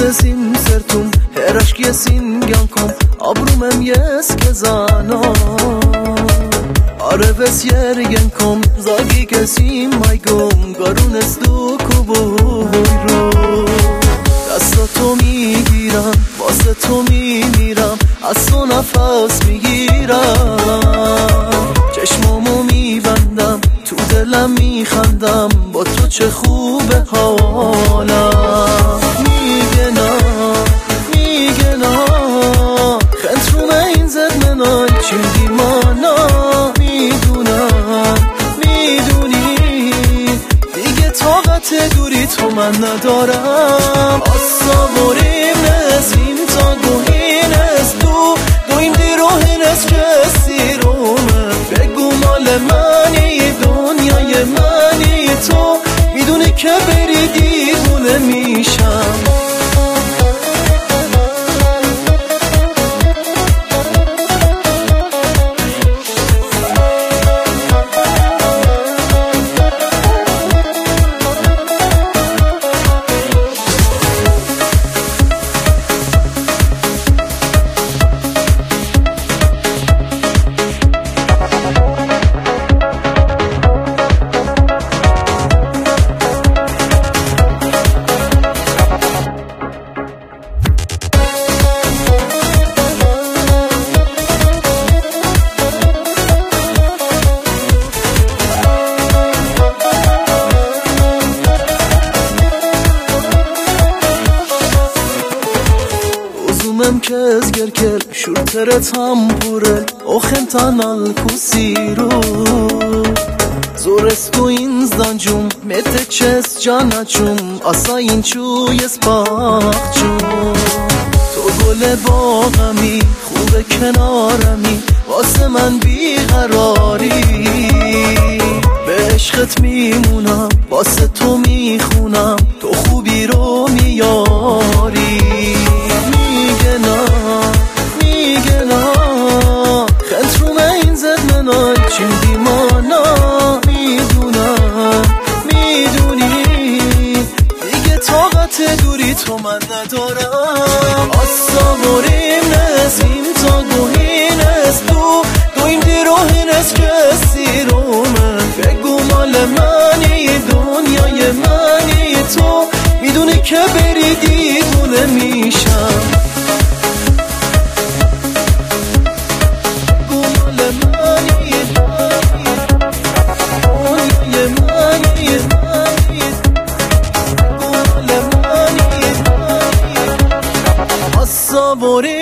sin sertum her aşk yesin yankom abrumem yes kezana Arabes yergen kom zagi kesim maygom garunes du kubuyro Dasta to میگیرم واسه تو میمیرم از تو نفس میگیرم چشمامو میبندم تو دلم میخندم با تو چه خوبه حالم میگه نه خنتروم این زد منای چی دیمانا میدونی دیگه طاقت دوری تو من ندارم آسابوریم نسیم تا گوهینست دو این دیروهینست که سیرومه بگو مال منی دنیای منی تو میدونی که بری دیوونه میشم kez gerkel şurteret hampurel oxentan al kusiru zorestu inzdancum meteches canacum asayin chuyes bakcum تو گل باغمی خوب کنارمی واسه من بیقراری به عشقت میمونم واسه تو میخونم تو خوبی رو میاری میگه نه خنتروم این زد منای چی دیمانا میدونی دیگه طاقت دوری تو من ندارم آسابوریم نسیم تا گوهینست دو این دیروهینست که سیرومه بگو مال منی دنیای منی تو میدونی که بری دیوونه میشم sabori